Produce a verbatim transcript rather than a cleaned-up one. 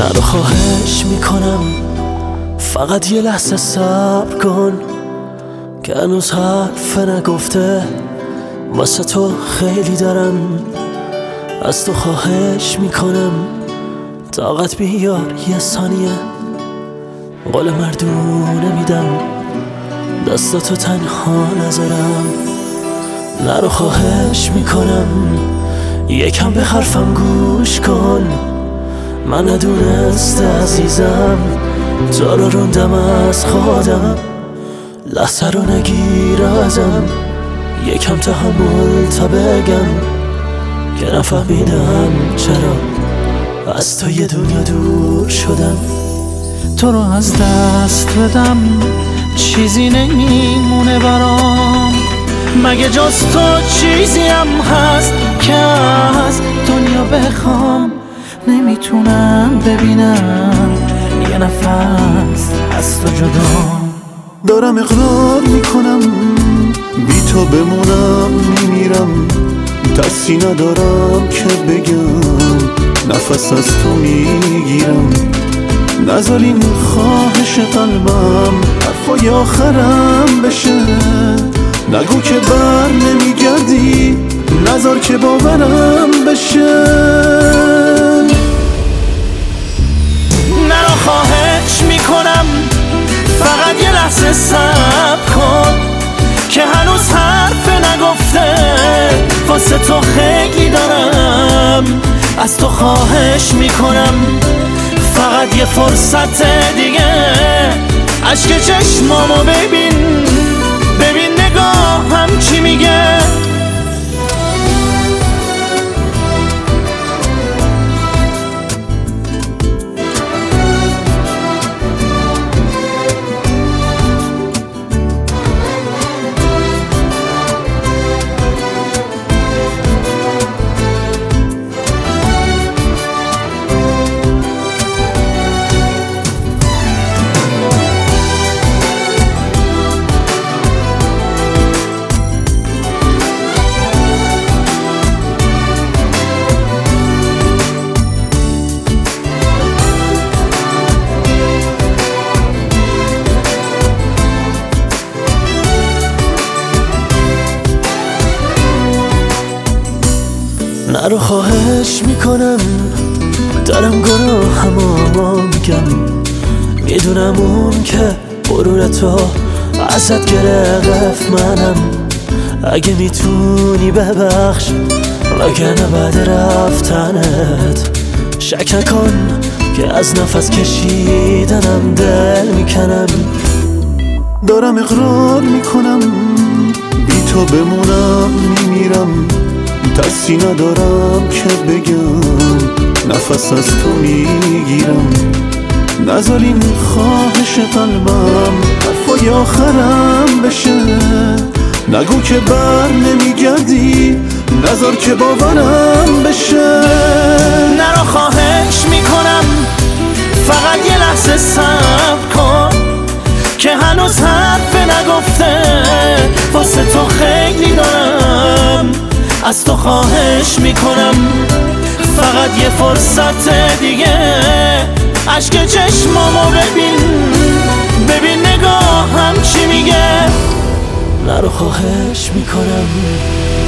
نرو خواهش میکنم فقط یه لحظه صبر کن که هنوز حرف نگفته واسه تو خیلی دارم. از تو خواهش میکنم طاقت بیار یه ثانیه، قول مردونه میدم دستاتو تنها نذارم. نرو خواهش میکنم یکم به حرفم گوش کن، من ندونسته عزیزم تو رو روندم از خودم. لحظه رو نگیر ازم، یکم تحمل تا بگم که نفهمیدم چرا از تو یه دنیا دور شدم. تو رو از دست بدم چیزی نمیمونه برام، مگه جز تو چیزی هم هست که از دنیا بخوام. نمیتونم ببینم یه نفس از تو جدا. دارم اقرار میکنم بی تو بمونم میمیرم، دستی ندارم که بگم نفس از تو میگیرم. نذار این خواهش قلبم حرفای آخرم بشه، نگو که بر نمیگردی، نذار که باورم بشه. نرو خواهش میکنم فقط یه لحظه صبر کن که هنوز حرف نگفته واسه تو خیلی دارم. از تو خواهش میکنم فقط یه فرصت دیگه، اشک چشمامو ببین ببین نگاهم چی میگه. نرو خواهش میکنم دارم گناهمو میگم، میدونم اون که غرور تو ازت گرفت منم. اگه میتونی ببخش وگرنه بعد رفتنت شک نکن که از نفس کشیدنم دل میکنم. دارم اقرار میکنم بی تو بمونم میمیرم، دستی ندارم که بگم نفس از تو میگیرم. نذار این خواهش قلبم حرفای آخرم بشه، نگو که بر نمیگردی، نذار که باورم بشه. نرو خواهش میکنم فقط یه لحظه صبر کن که هنوز حرف نگفته واسه تو خیلی دارم. از تو خواهش میکنم فقط یه فرصت دیگه، اشک چشمامو ببین ببین نگاهم چی میگه. نرو خواهش میکنم